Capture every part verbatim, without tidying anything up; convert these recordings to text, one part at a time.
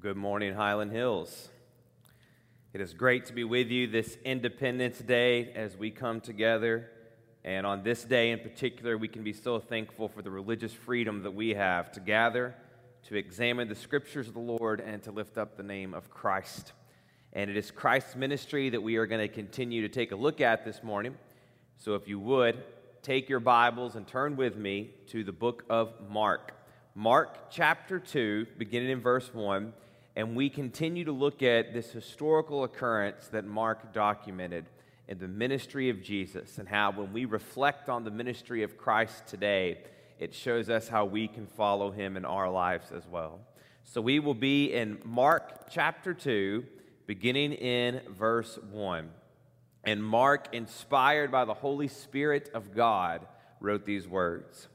Good morning, Highland Hills. It is great to be with you this Independence Day as we come together. And on this day in particular, we can be so thankful for the religious freedom that we have to gather, to examine the scriptures of the Lord, and to lift up the name of Christ. And it is Christ's ministry that we are going to continue to take a look at this morning. So if you would, take your Bibles and turn with me to the book of Mark. Mark chapter two, beginning in verse one. And we continue to look at this historical occurrence that Mark documented in the ministry of Jesus, and how when we reflect on the ministry of Christ today, it shows us how we can follow him in our lives as well. So we will be in Mark chapter two, beginning in verse one. And Mark, inspired by the Holy Spirit of God, wrote these words.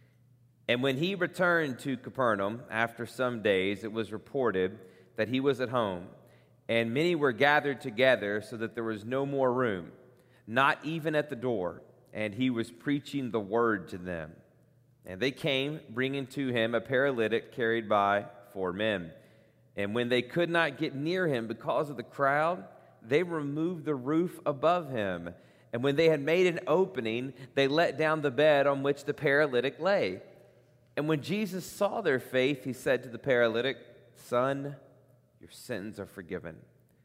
And when he returned to Capernaum after some days, it was reported that he was at home, and many were gathered together so that there was no more room, not even at the door, and he was preaching the word to them. And they came, bringing to him a paralytic carried by four men. And when they could not get near him because of the crowd, they removed the roof above him. And when they had made an opening, they let down the bed on which the paralytic lay. And when Jesus saw their faith, he said to the paralytic, "Son, your sins are forgiven."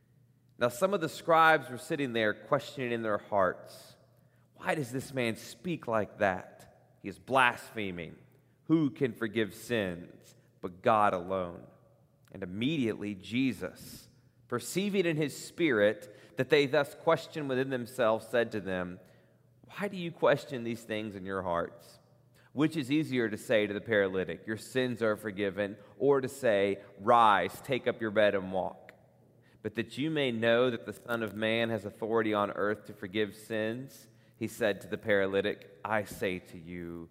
Now some of the scribes were sitting there questioning in their hearts, "Why does this man speak like that? He is blaspheming. Who can forgive sins but God alone?" And immediately Jesus, perceiving in his spirit that they thus questioned within themselves, said to them, "Why do you question these things in your hearts? Which is easier to say to the paralytic, 'Your sins are forgiven,' or to say, 'Rise, take up your bed and walk'? But that you may know that the Son of Man has authority on earth to forgive sins," he said to the paralytic, "I say to you,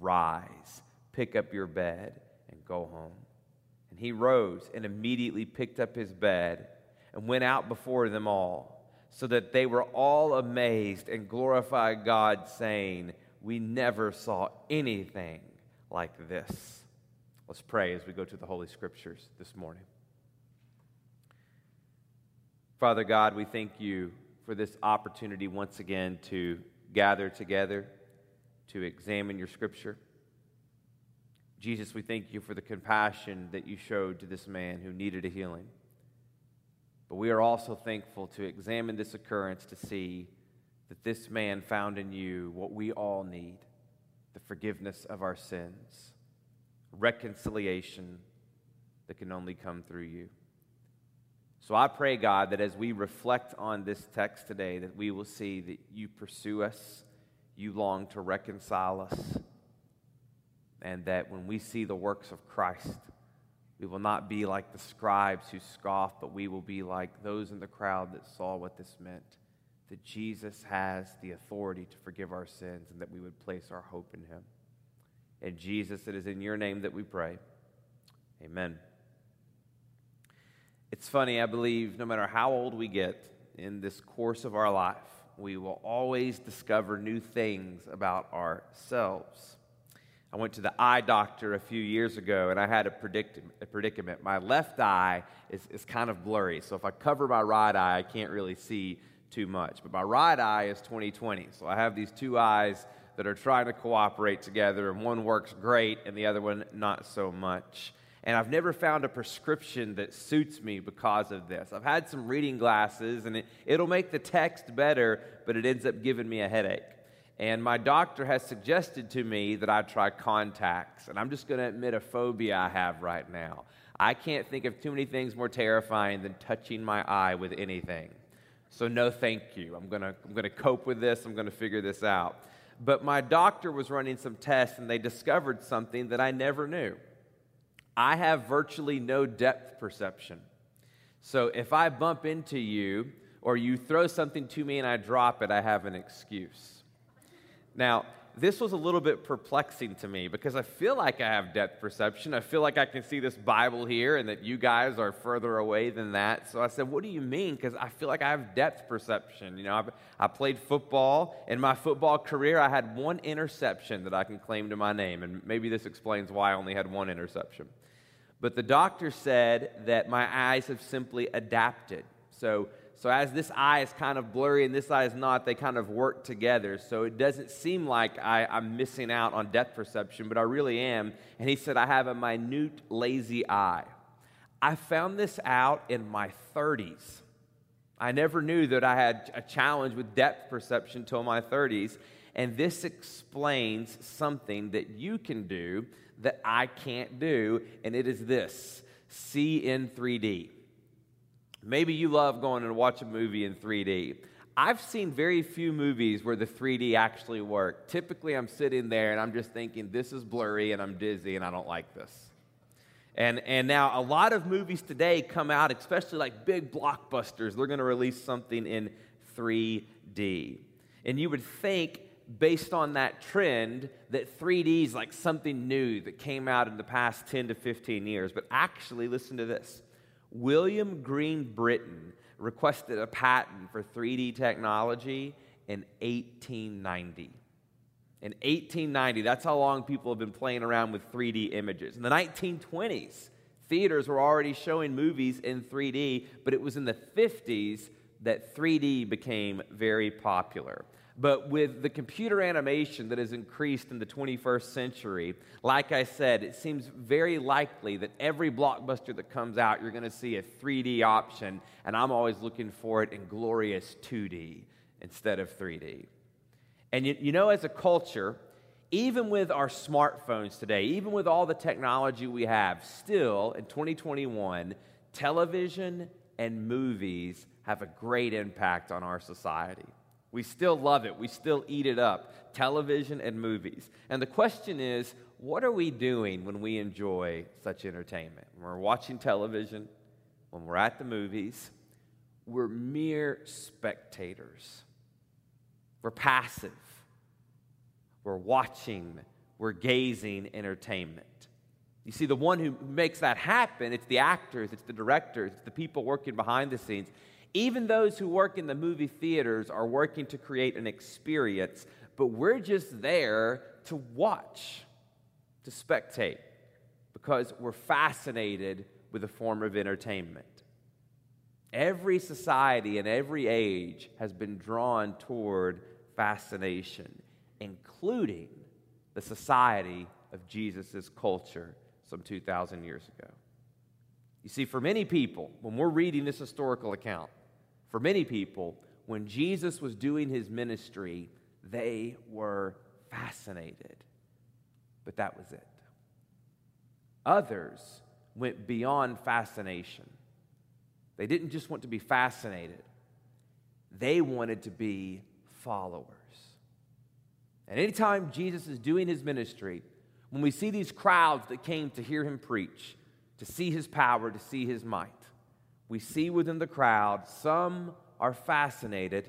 rise, pick up your bed, and go home." And he rose and immediately picked up his bed and went out before them all, so that they were all amazed and glorified God, saying, "We never saw anything like this." Let's pray as we go to the Holy Scriptures this morning. Father God, we thank you for this opportunity once again to gather together, to examine your Scripture. Jesus, we thank you for the compassion that you showed to this man who needed a healing. But we are also thankful to examine this occurrence to see that this man found in you what we all need: the forgiveness of our sins, reconciliation that can only come through you. So I pray, God, that as we reflect on this text today, that we will see that you pursue us, you long to reconcile us, and that when we see the works of Christ, we will not be like the scribes who scoffed, but we will be like those in the crowd that saw what this meant, that Jesus has the authority to forgive our sins, and that we would place our hope in him. And Jesus, it is in your name that we pray. Amen. It's funny, I believe no matter how old we get in this course of our life, we will always discover new things about ourselves. I went to the eye doctor a few years ago, and I had a, predict- a predicament. My left eye is, is kind of blurry, so if I cover my right eye, I can't really see too much. But my right eye is twenty twenty, so I have these two eyes that are trying to cooperate together, and one works great and the other one not so much. And I've never found a prescription that suits me because of this. I've had some reading glasses, and it, it'll make the text better, but it ends up giving me a headache. And my doctor has suggested to me that I try contacts, and I'm just going to admit a phobia I have right now. I can't think of too many things more terrifying than touching my eye with anything. So no thank you. I'm going to I'm going to cope with this. I'm going to figure this out. But my doctor was running some tests, and they discovered something that I never knew. I have virtually no depth perception. So if I bump into you or you throw something to me and I drop it, I have an excuse. Now, this was a little bit perplexing to me because I feel like I have depth perception. I feel like I can see this Bible here and that you guys are further away than that. So I said, "What do you mean?" Because I feel like I have depth perception. You know, I, I played football. In my football career, I had one interception that I can claim to my name, and maybe this explains why I only had one interception. But the doctor said that my eyes have simply adapted. So, so as this eye is kind of blurry and this eye is not, they kind of work together. So it doesn't seem like I, I'm missing out on depth perception, but I really am. And he said I have a minute, lazy eye. I found this out in my thirties. I never knew that I had a challenge with depth perception until my thirties. And this explains something that you can do that I can't do, and it is this: see in three D. Maybe you love going and watch a movie in three D. I've seen very few movies where the three D actually work. Typically, I'm sitting there and I'm just thinking, this is blurry and I'm dizzy and I don't like this. And, and now a lot of movies today come out, especially like big blockbusters. They're going to release something in three D. And you would think, based on that trend, that three D is like something new that came out in the past ten to fifteen years. But actually, listen to this. William Green Britton requested a patent for three D technology in eighteen ninety. In eighteen ninety, that's how long people have been playing around with three D images. In the nineteen twenties, theaters were already showing movies in three D, but it was in the fifties that three D became very popular. But with the computer animation that has increased in the twenty-first century, like I said, it seems very likely that every blockbuster that comes out, you're going to see a three D option, and I'm always looking for it in glorious two D instead of three D. And you, you know, as a culture, even with our smartphones today, even with all the technology we have, still in twenty twenty-one, television and movies have a great impact on our society. We still love it. We still eat it up. Television and movies. And the question is, what are we doing when we enjoy such entertainment? When we're watching television, when we're at the movies, we're mere spectators. We're passive. We're watching. We're gazing entertainment. You see, the one who makes that happen, it's the actors, it's the directors, it's the people working behind the scenes. Even those who work in the movie theaters are working to create an experience, but we're just there to watch, to spectate, because we're fascinated with a form of entertainment. Every society and every age has been drawn toward fascination, including the society of Jesus' culture some two thousand years ago. You see, for many people, when we're reading this historical account, for many people, when Jesus was doing his ministry, they were fascinated. But that was it. Others went beyond fascination. They didn't just want to be fascinated. They wanted to be followers. And anytime Jesus is doing his ministry, when we see these crowds that came to hear him preach, to see his power, to see his might, we see within the crowd some are fascinated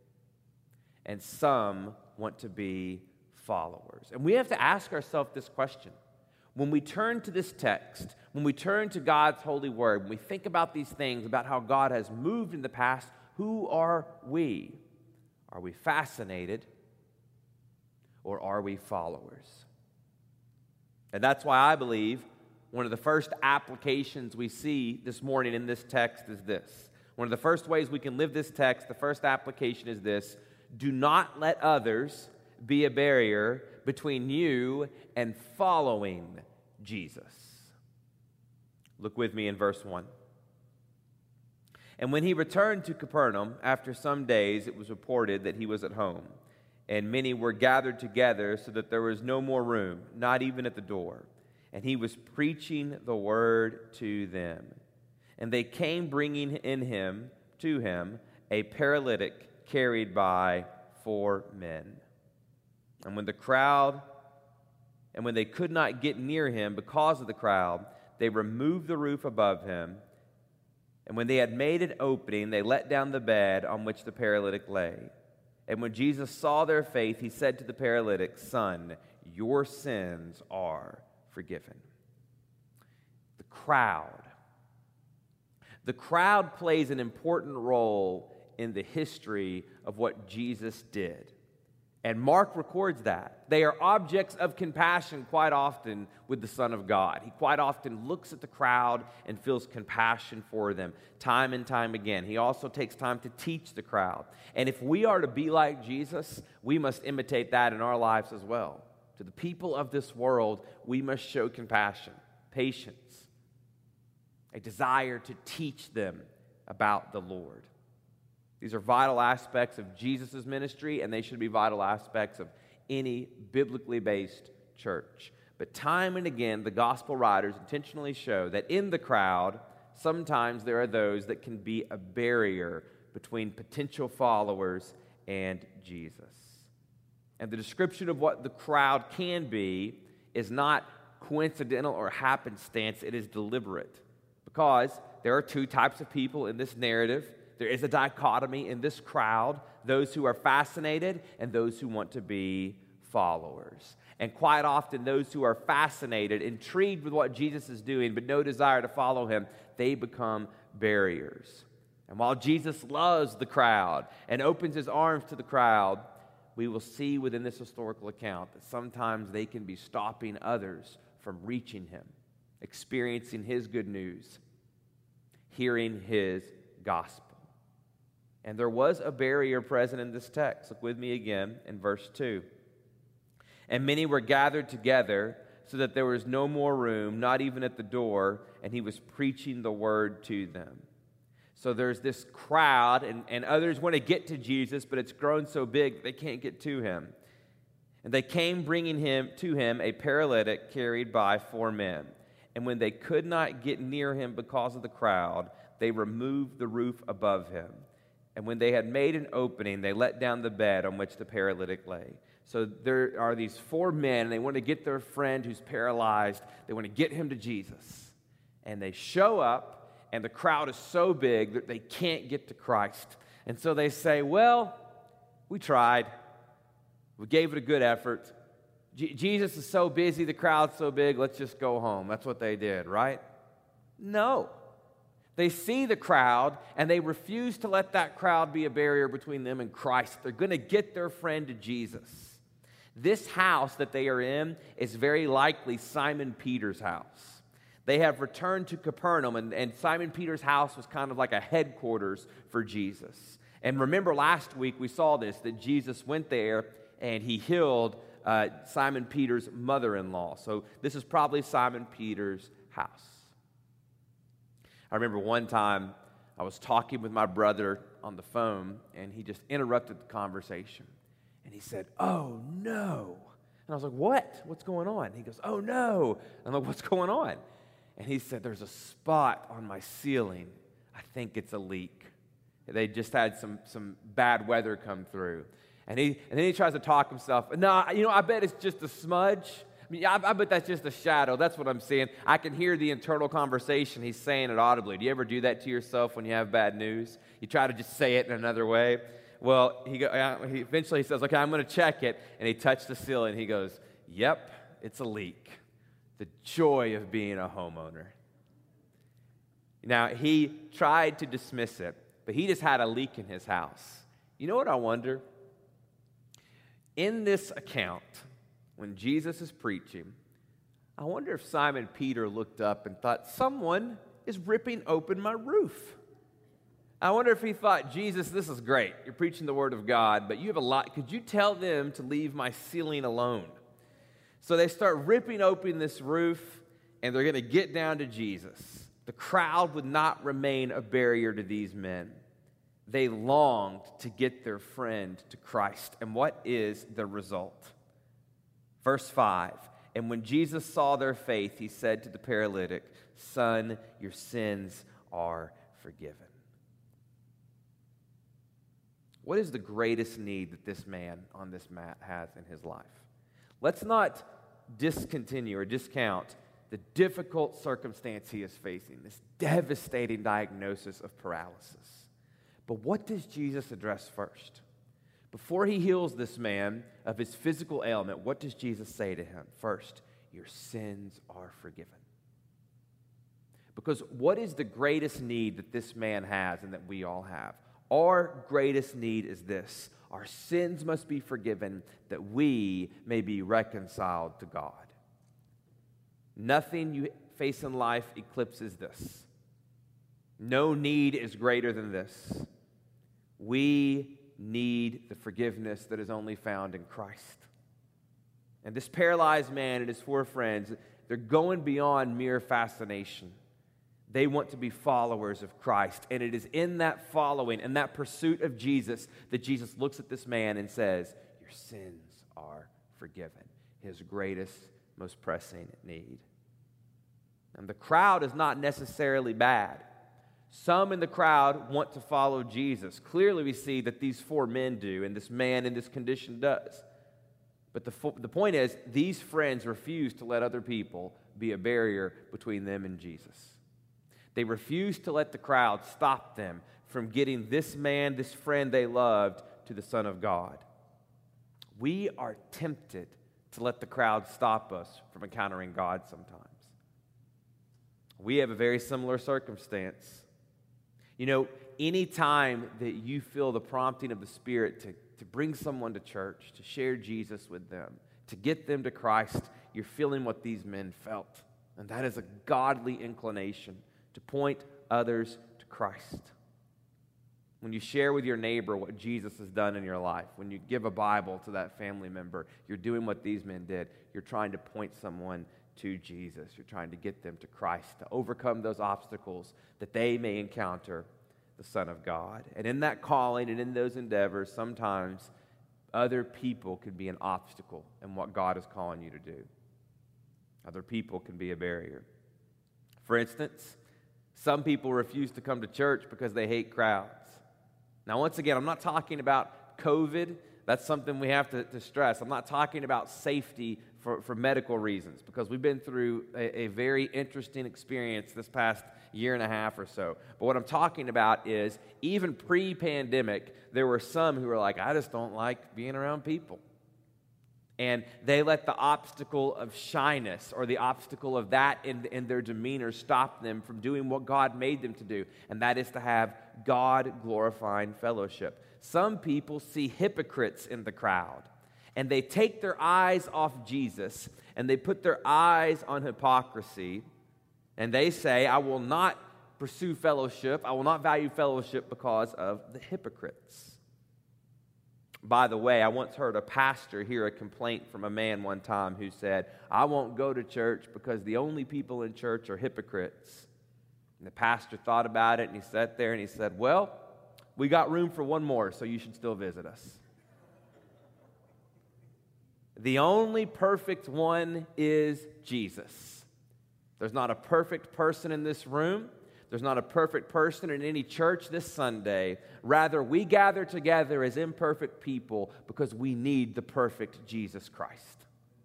and some want to be followers. And we have to ask ourselves this question. When we turn to this text, when we turn to God's holy word, when we think about these things, about how God has moved in the past, who are we? Are we fascinated or are we followers? And that's why I believe one of the first applications we see this morning in this text is this. One of the first ways we can live this text, the first application is this: do not let others be a barrier between you and following Jesus. Look with me in verse one. And when he returned to Capernaum, after some days, it was reported that he was at home. And many were gathered together so that there was no more room, not even at the door. And he was preaching the word to them. And they came bringing in him, to him, a paralytic carried by four men. And when the crowd, and when they could not get near him because of the crowd, they removed the roof above him. And when they had made an opening, they let down the bed on which the paralytic lay. And when Jesus saw their faith, he said to the paralytic, "Son, your sins are forgiven." The crowd. The crowd plays an important role in the history of what Jesus did. And Mark records that. They are objects of compassion quite often with the Son of God. He quite often looks at the crowd and feels compassion for them time and time again. He also takes time to teach the crowd. And if we are to be like Jesus, we must imitate that in our lives as well. To the people of this world, we must show compassion, patience, a desire to teach them about the Lord. These are vital aspects of Jesus' ministry, and they should be vital aspects of any biblically based church. But time and again, the gospel writers intentionally show that in the crowd, sometimes there are those that can be a barrier between potential followers and Jesus. And the description of what the crowd can be is not coincidental or happenstance, it is deliberate. Because there are two types of people in this narrative. There is a dichotomy in this crowd, those who are fascinated and those who want to be followers. And quite often, those who are fascinated, intrigued with what Jesus is doing, but no desire to follow him, they become barriers. And while Jesus loves the crowd and opens his arms to the crowd, we will see within this historical account that sometimes they can be stopping others from reaching him, experiencing his good news, hearing his gospel. And there was a barrier present in this text. Look with me again in verse two. And many were gathered together so that there was no more room, not even at the door, and he was preaching the word to them. So there's this crowd, and, and others want to get to Jesus, but it's grown so big that they can't get to him. And they came bringing him to him a paralytic carried by four men. And when they could not get near him because of the crowd, they removed the roof above him. And when they had made an opening, they let down the bed on which the paralytic lay. So there are these four men, and they want to get their friend who's paralyzed. They want to get him to Jesus. And they show up, and the crowd is so big that they can't get to Christ. And so they say, well, we tried. We gave it a good effort. J- Jesus is so busy, the crowd's so big, let's just go home. That's what they did, right? No. They see the crowd, and they refuse to let that crowd be a barrier between them and Christ. They're going to get their friend to Jesus. This house that they are in is very likely Simon Peter's house. They have returned to Capernaum, and, and Simon Peter's house was kind of like a headquarters for Jesus. And remember last week we saw this, that Jesus went there and he healed uh, Simon Peter's mother-in-law. So this is probably Simon Peter's house. I remember one time I was talking with my brother on the phone, and he just interrupted the conversation. And he said, oh, no. And I was like, what? What's going on? He goes, oh, no. I'm like, what's going on? And he said, there's a spot on my ceiling. I think it's a leak. They just had some, some bad weather come through. And, he, and then he tries to talk himself. No, you know, I bet it's just a smudge. I mean, I, I bet that's just a shadow. That's what I'm seeing. I can hear the internal conversation. He's saying it audibly. Do you ever do that to yourself when you have bad news? You try to just say it in another way. Well, he, go, he eventually he says, okay, I'm going to check it. And he touched the ceiling. He goes, yep, it's a leak. The joy of being a homeowner. Now, he tried to dismiss it, but he just had a leak in his house. You know what I wonder? In this account, when Jesus is preaching, I wonder if Simon Peter looked up and thought, someone is ripping open my roof. I wonder if he thought, Jesus, this is great. You're preaching the word of God, but you have a lot. Could you tell them to leave my ceiling alone? So they start ripping open this roof, and they're going to get down to Jesus. The crowd would not remain a barrier to these men. They longed to get their friend to Christ. And what is the result? Verse five, and when Jesus saw their faith, he said to the paralytic, son, your sins are forgiven. What is the greatest need that this man on this mat has in his life? Let's not discontinue or discount the difficult circumstance he is facing, this devastating diagnosis of paralysis. But what does Jesus address first? Before he heals this man of his physical ailment, what does Jesus say to him? First, your sins are forgiven. Because what is the greatest need that this man has and that we all have? Our greatest need is this. our sins must be forgiven, that we may be reconciled to God. Nothing you face in life eclipses this. No need is greater than this. We need the forgiveness that is only found in Christ. And this paralyzed man and his four friends, they're going beyond mere fascination. They want to be followers of Christ. And it is in that following and that pursuit of Jesus that Jesus looks at this man and says, your sins are forgiven. His greatest, most pressing need. And the crowd is not necessarily bad. Some in the crowd want to follow Jesus. Clearly we see that these four men do, and this man in this condition does. But the, fo- the point is, these friends refuse to let other people be a barrier between them and Jesus. They refuse to let the crowd stop them from getting this man, this friend they loved, to the Son of God. We are tempted to let the crowd stop us from encountering God sometimes. We have a very similar circumstance. You know, any time that you feel the prompting of the Spirit to, to bring someone to church, to share Jesus with them, to get them to Christ, you're feeling what these men felt. And that is a godly inclination to point others to Christ. When you share with your neighbor what Jesus has done in your life, when you give a Bible to that family member, you're doing what these men did. You're trying to point someone to Jesus. You're trying to get them to Christ, to overcome those obstacles that they may encounter the Son of God. And in that calling and in those endeavors, sometimes other people can be an obstacle in what God is calling you to do. Other people can be a barrier. For instance, some people refuse to come to church because they hate crowds. Now, once again, I'm not talking about COVID. That's something we have to, to stress. I'm not talking about safety for, for medical reasons, because we've been through a, a very interesting experience this past year and a half or so. But what I'm talking about is, even pre-pandemic, there were some who were like, I just don't like being around people. And they let the obstacle of shyness or the obstacle of that in, in their demeanor stop them from doing what God made them to do, and that is to have God-glorifying fellowship. Some people see hypocrites in the crowd, and they take their eyes off Jesus, and they put their eyes on hypocrisy, and they say, I will not pursue fellowship, I will not value fellowship because of the hypocrites. By the way, I once heard a pastor hear a complaint from a man one time who said, I won't go to church because the only people in church are hypocrites. And the pastor thought about it, and he sat there and he said, well, we got room for one more, so you should still visit us. The only perfect one is Jesus. There's not a perfect person in this room. There's not a perfect person in any church this Sunday. Rather, we gather together as imperfect people because we need the perfect Jesus Christ.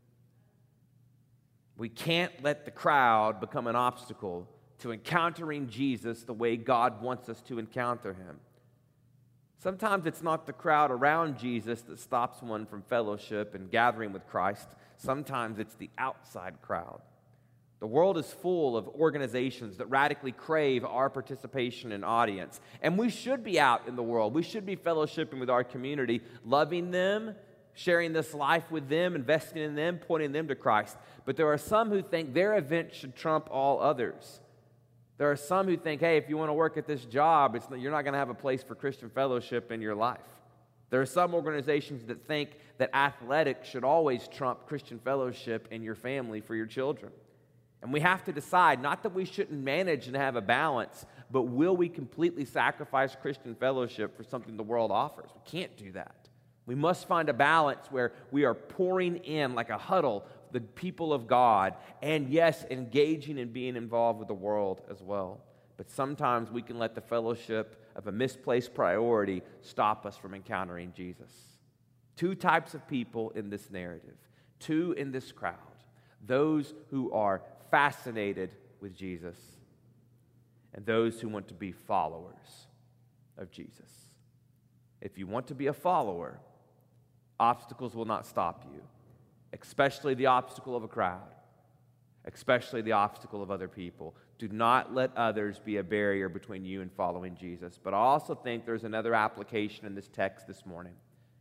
We can't let the crowd become an obstacle to encountering Jesus the way God wants us to encounter him. Sometimes it's not the crowd around Jesus that stops one from fellowship and gathering with Christ. Sometimes it's the outside crowd. The world is full of organizations that radically crave our participation and audience. And we should be out in the world. We should be fellowshipping with our community, loving them, sharing this life with them, investing in them, pointing them to Christ. But there are some who think their event should trump all others. There are some who think, hey, if you want to work at this job, it's, you're not going to have a place for Christian fellowship in your life. There are some organizations that think that athletics should always trump Christian fellowship in your family for your children. And we have to decide, not that we shouldn't manage and have a balance, but will we completely sacrifice Christian fellowship for something the world offers? We can't do that. We must find a balance where we are pouring in like a huddle the people of God, and yes, engaging and being involved with the world as well. But sometimes we can let the fellowship of a misplaced priority stop us from encountering Jesus. Two types of people in this narrative, two in this crowd. Those who are fascinated with Jesus, and those who want to be followers of Jesus. If you want to be a follower, obstacles will not stop you, especially the obstacle of a crowd, especially the obstacle of other people. Do not let others be a barrier between you and following Jesus. But I also think there's another application in this text this morning.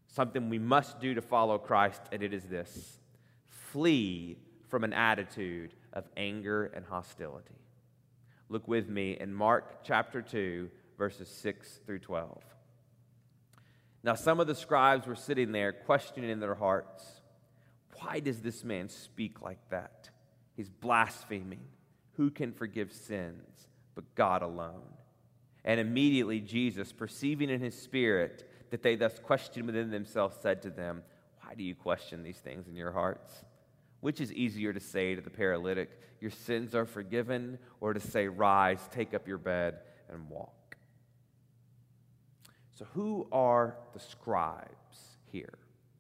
something we must do to follow Christ, and it is this: flee from an attitude of anger and hostility. Look with me in Mark chapter two, verses six through twelve. Now some of the scribes were sitting there, questioning in their hearts, "Why does this man speak like that? He's blaspheming. Who can forgive sins but God alone?" And immediately Jesus, perceiving in his spirit that they thus questioned within themselves, said to them, "Why do you question these things in your hearts? Which is easier to say to the paralytic, 'Your sins are forgiven,' or to say, 'Rise, take up your bed and walk'?" So who are the scribes here?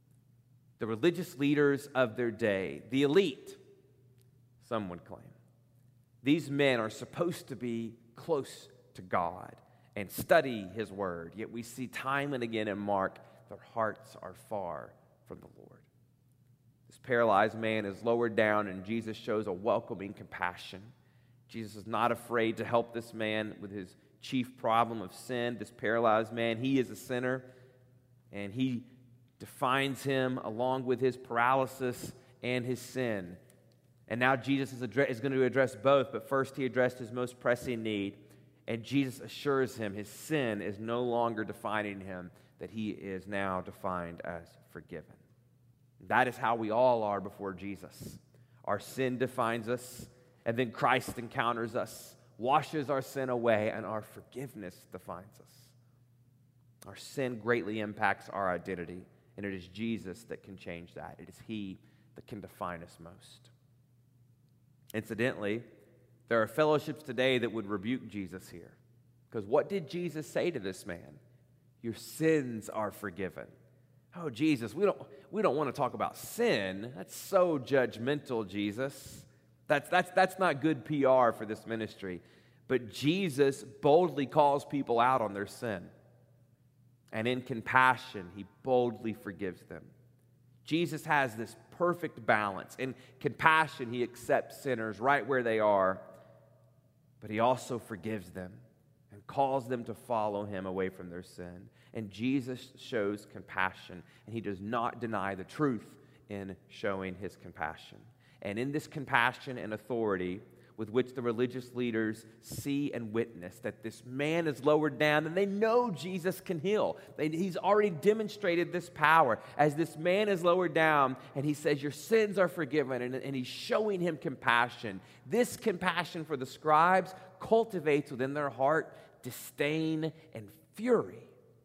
The religious leaders of their day, the elite, some would claim. These men are supposed to be close to God and study his word, yet we see time and again in Mark, their hearts are far from the Lord. This paralyzed man is lowered down, and Jesus shows a welcoming compassion. Jesus is not afraid to help this man with his chief problem of sin. This paralyzed man, he is a sinner, and he defines him along with his paralysis and his sin. And now Jesus is, address, is going to address both, but first he addressed his most pressing need, and Jesus assures him his sin is no longer defining him, that he is now defined as forgiven. That is how we all are before Jesus. Our sin defines us, and then Christ encounters us, washes our sin away, and our forgiveness defines us. Our sin greatly impacts our identity, and it is Jesus that can change that. It is he that can define us most. Incidentally, there are fellowships today that would rebuke Jesus here. Because what did Jesus say to this man? Your sins are forgiven. Oh, Jesus, we don't, we don't want to talk about sin. That's so judgmental, Jesus. That's, that's, that's not good P R for this ministry. But Jesus boldly calls people out on their sin. And in compassion, he boldly forgives them. Jesus has this perfect balance. In compassion, he accepts sinners right where they are. But he also forgives them and calls them to follow him away from their sin. And Jesus shows compassion, and he does not deny the truth in showing his compassion. And in this compassion and authority with which the religious leaders see and witness that this man is lowered down, and they know Jesus can heal. They, he's already demonstrated this power. As this man is lowered down, and he says, your sins are forgiven, and, and he's showing him compassion. This compassion for the scribes cultivates within their heart disdain and fury.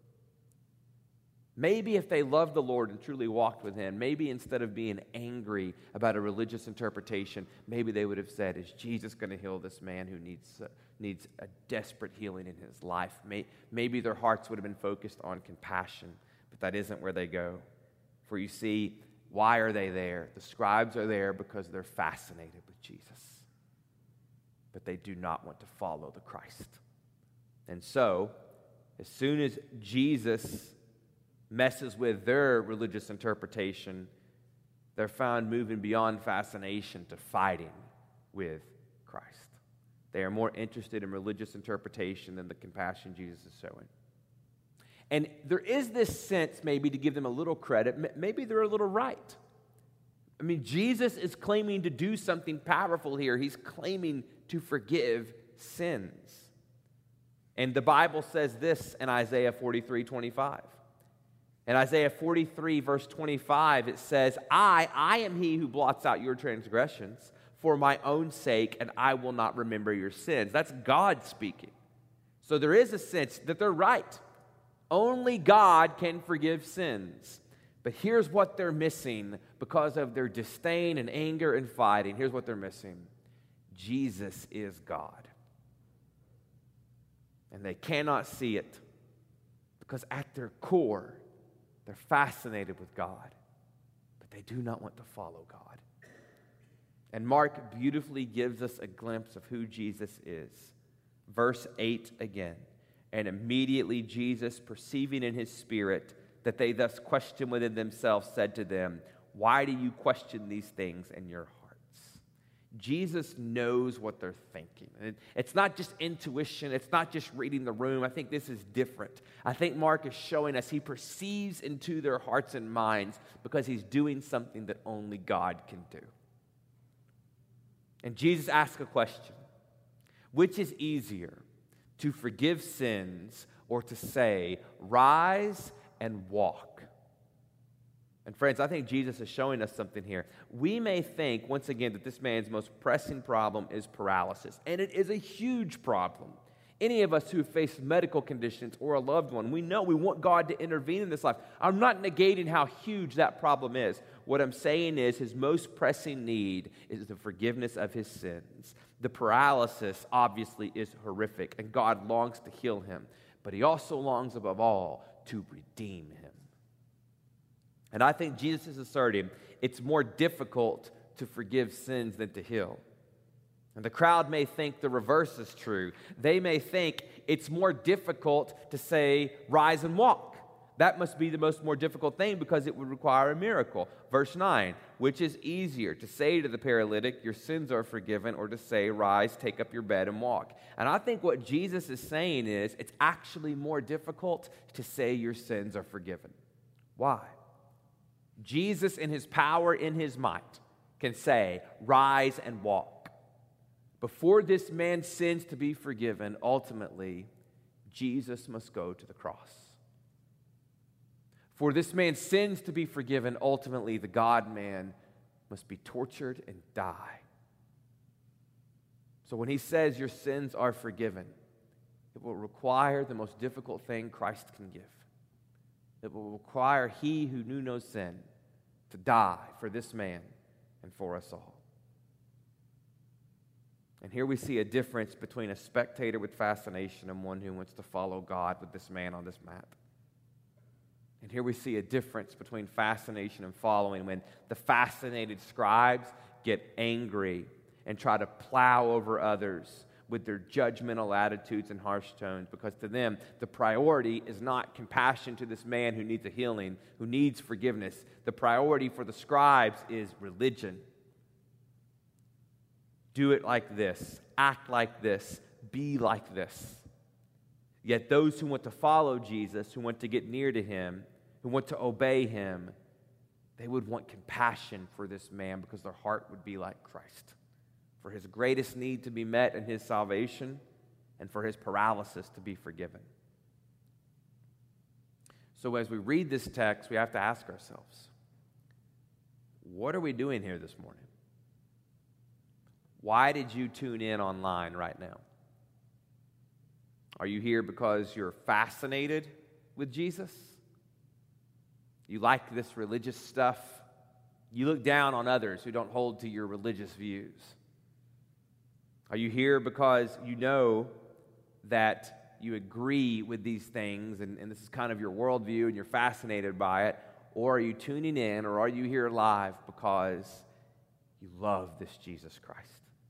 Maybe if they loved the Lord and truly walked with him, maybe instead of being angry about a religious interpretation, maybe they would have said, is Jesus going to heal this man who needs, uh, needs a desperate healing in his life? May, maybe their hearts would have been focused on compassion, but that isn't where they go. For you see, why are they there? The scribes are there because they're fascinated with Jesus, but they do not want to follow the Christ. And so, as soon as Jesus messes with their religious interpretation, they're found moving beyond fascination to fighting with Christ. They are more interested in religious interpretation than the compassion Jesus is showing. And there is this sense, maybe to give them a little credit, maybe they're a little right. I mean, Jesus is claiming to do something powerful here. He's claiming to forgive sins. And the Bible says this in Isaiah forty-three twenty-five. In Isaiah forty-three, verse twenty-five, it says, I, I am he who blots out your transgressions for my own sake, and I will not remember your sins. That's God speaking. So there is a sense that they're right. Only God can forgive sins. But here's what they're missing because of their disdain and anger and fighting. Here's what they're missing. Jesus is God. And they cannot see it because at their core, they're fascinated with God, but they do not want to follow God. And Mark beautifully gives us a glimpse of who Jesus is. Verse eight again. And immediately Jesus, perceiving in his spirit that they thus questioned within themselves, said to them, why do you question these things in your hearts? Jesus knows what they're thinking. And it's not just intuition. It's not just reading the room. I think this is different. I think Mark is showing us he perceives into their hearts and minds because he's doing something that only God can do. And Jesus asks a question. Which is easier, to forgive sins or to say, rise and walk? And friends, I think Jesus is showing us something here. We may think, once again, that this man's most pressing problem is paralysis. And it is a huge problem. Any of us who have faced medical conditions or a loved one, we know we want God to intervene in this life. I'm not negating how huge that problem is. What I'm saying is his most pressing need is the forgiveness of his sins. The paralysis, obviously, is horrific, and God longs to heal him. But he also longs, above all, to redeem him. And I think Jesus is asserting it's more difficult to forgive sins than to heal. And the crowd may think the reverse is true. They may think it's more difficult to say, rise and walk. That must be the most more difficult thing because it would require a miracle. Verse nine, which is easier, to say to the paralytic, your sins are forgiven, or to say, rise, take up your bed and walk? And I think what Jesus is saying is it's actually more difficult to say your sins are forgiven. Why? Jesus, in his power, in his might, can say, rise and walk. Before this man's sins to be forgiven, ultimately, Jesus must go to the cross. For this man's sins to be forgiven, ultimately, the God-man must be tortured and die. So when he says your sins are forgiven, it will require the most difficult thing Christ can give. It will require he who knew no sin to die for this man and for us all. And here we see a difference between a spectator with fascination and one who wants to follow God with this man on this mat. And here we see a difference between fascination and following when the fascinated scribes get angry and try to plow over others with their judgmental attitudes and harsh tones, because to them, the priority is not compassion to this man who needs a healing, who needs forgiveness. The priority for the scribes is religion. Do it like this, act like this, be like this. Yet those who want to follow Jesus, who want to get near to him, who want to obey him, they would want compassion for this man because their heart would be like Christ. For his greatest need to be met in his salvation, and for his paralysis to be forgiven. So as we read this text, we have to ask ourselves, what are we doing here this morning? Why did you tune in online right now? Are you here because you're fascinated with Jesus? You like this religious stuff? You look down on others who don't hold to your religious views. Are you here because you know that you agree with these things and, and this is kind of your worldview and you're fascinated by it? Or are you tuning in, or are you here live because you love this Jesus Christ?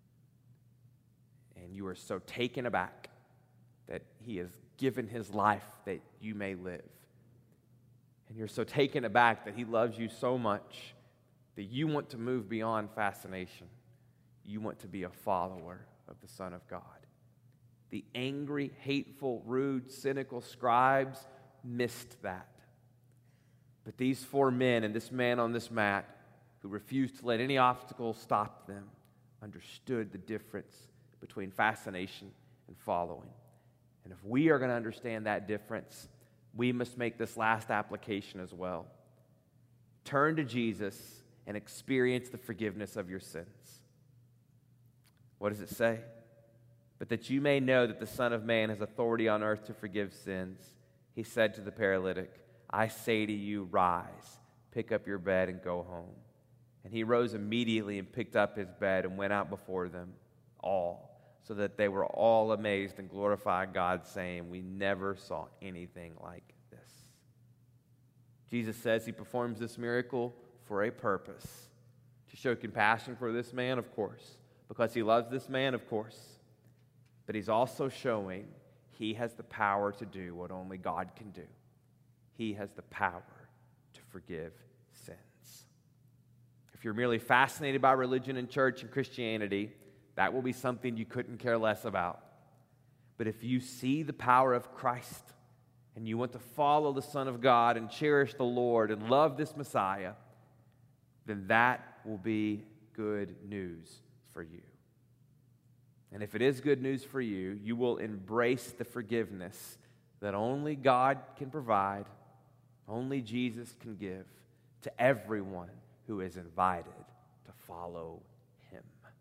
And you are so taken aback that he has given his life that you may live. And you're so taken aback that he loves you so much that you want to move beyond fascination. You want to be a follower of the Son of God. The angry, hateful, rude, cynical scribes missed that. But these four men and this man on this mat who refused to let any obstacle stop them understood the difference between fascination and following. And if we are going to understand that difference, we must make this last application as well. Turn to Jesus and experience the forgiveness of your sins. What does it say? But that you may know that the Son of Man has authority on earth to forgive sins, he said to the paralytic, I say to you, rise, pick up your bed and go home. And he rose immediately and picked up his bed and went out before them all, so that they were all amazed and glorified God, saying, we never saw anything like this. Jesus says he performs this miracle for a purpose. To show compassion for this man, of course. Because he loves this man, of course. But he's also showing he has the power to do what only God can do. He has the power to forgive sins. If you're merely fascinated by religion and church and Christianity, that will be something you couldn't care less about. But if you see the power of Christ and you want to follow the Son of God and cherish the Lord and love this Messiah, then that will be good news for you. And if it is good news for you, you will embrace the forgiveness that only God can provide, only Jesus can give to everyone who is invited to follow him.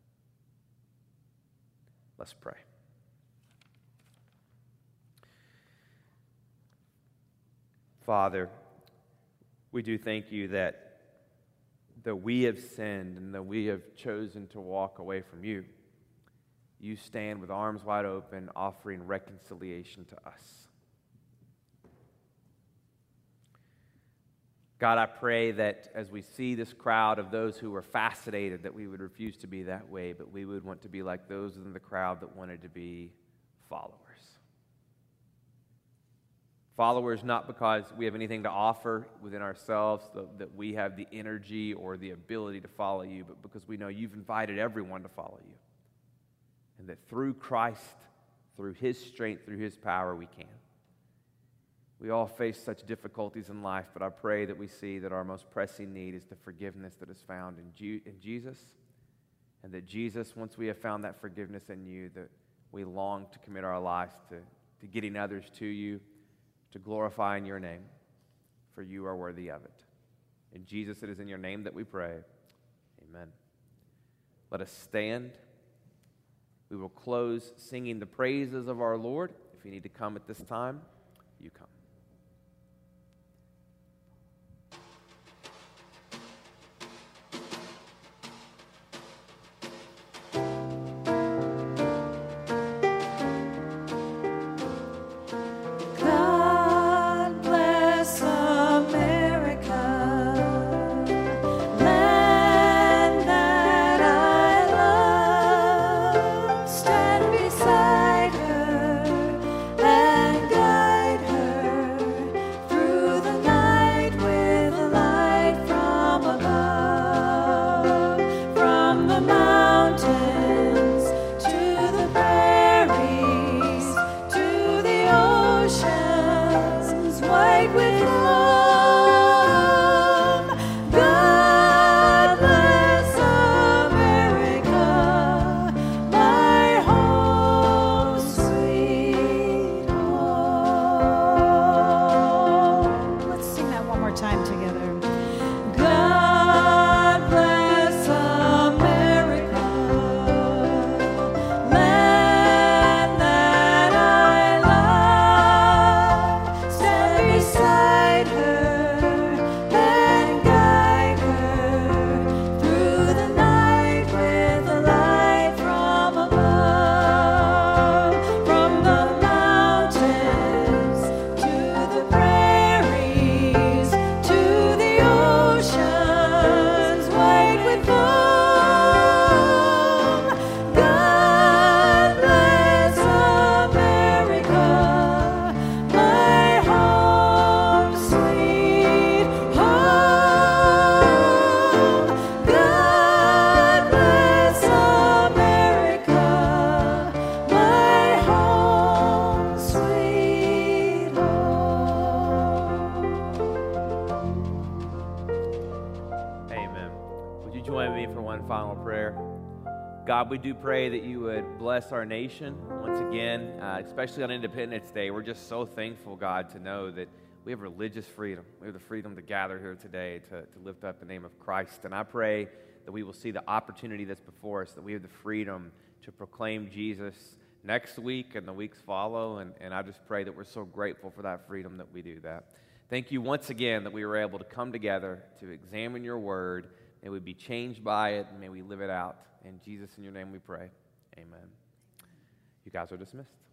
Let's pray. Father, we do thank you that, that we have sinned and that we have chosen to walk away from you. You stand with arms wide open, offering reconciliation to us. God, I pray that as we see this crowd of those who are fascinated, that we would refuse to be that way, but we would want to be like those in the crowd that wanted to be followers. Followers not because we have anything to offer within ourselves, that we have the energy or the ability to follow you, but because we know you've invited everyone to follow you. And that through Christ, through his strength, through his power, we can. We all face such difficulties in life, but I pray that we see that our most pressing need is the forgiveness that is found in, Ju- in Jesus, and that Jesus, once we have found that forgiveness in you, that we long to commit our lives to, to getting others to you, to glorifying your name, for you are worthy of it. In Jesus, it is in your name that we pray. Amen. Let us stand. We will close singing the praises of our Lord. If you need to come at this time, you come. God, we do pray that you would bless our nation once again, uh, especially on Independence Day. We're just so thankful, God, to know that we have religious freedom. We have the freedom to gather here today to, to lift up the name of Christ. And I pray that we will see the opportunity that's before us, that we have the freedom to proclaim Jesus next week and the weeks follow. And, and I just pray that we're so grateful for that freedom that we do that. Thank you once again that we were able to come together to examine your word. May we be changed by it, and may we live it out. In Jesus, in your name we pray. Amen. You guys are dismissed.